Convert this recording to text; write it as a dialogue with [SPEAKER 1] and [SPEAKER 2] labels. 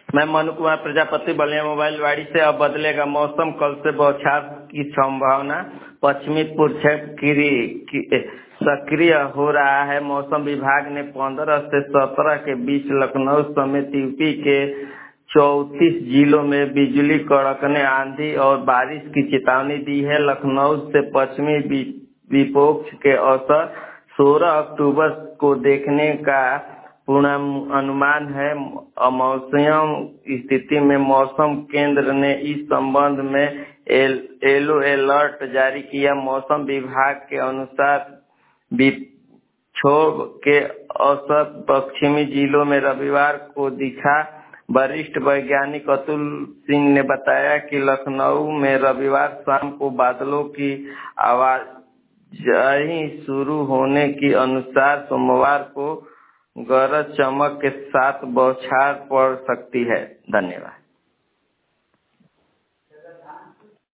[SPEAKER 1] मैं मनु कुमार प्रजापति बलिया मोबाइल वाड़ी से। अब बदलेगा मौसम, कल से बौछार की संभावना। पश्चिमी पूर्व सक्रिय हो रहा है। मौसम विभाग ने 15 से 17 के बीच लखनऊ समेत यूपी के 34 जिलों में बिजली कड़कने, आंधी और बारिश की चेतावनी दी है। लखनऊ से पश्चिमी विक्षोभ के असर 16 अक्टूबर को देखने का पूर्वानुमान है। अमौसमी स्थिति में मौसम केंद्र ने इस संबंध में येलो अलर्ट जारी किया। मौसम विभाग के अनुसार विक्षोभ के असर पश्चिमी जिलों में रविवार को दिखा। वरिष्ठ वैज्ञानिक अतुल सिंह ने बताया कि लखनऊ में रविवार शाम को बादलों की आवाजाही शुरू होने के अनुसार सोमवार को गरज चमक के साथ बौछार पड़ सकती है। धन्यवाद।